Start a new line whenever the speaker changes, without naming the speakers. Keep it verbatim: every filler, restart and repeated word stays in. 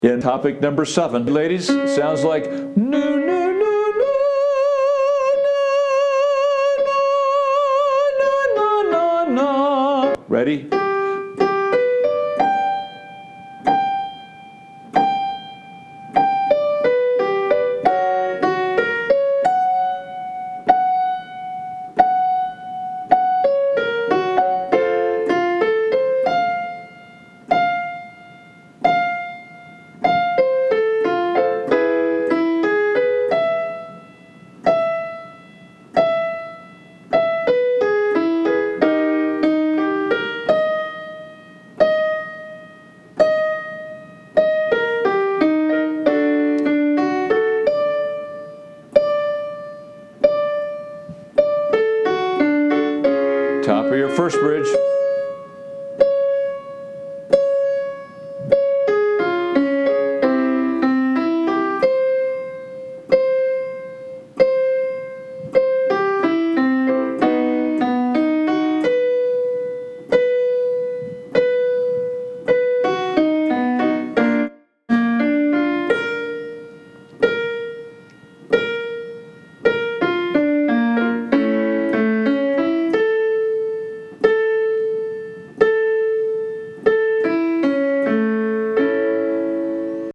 In topic number seven, ladies, sounds like no, no, no, no, no, no, no, no. Ready? Top of your first bridge.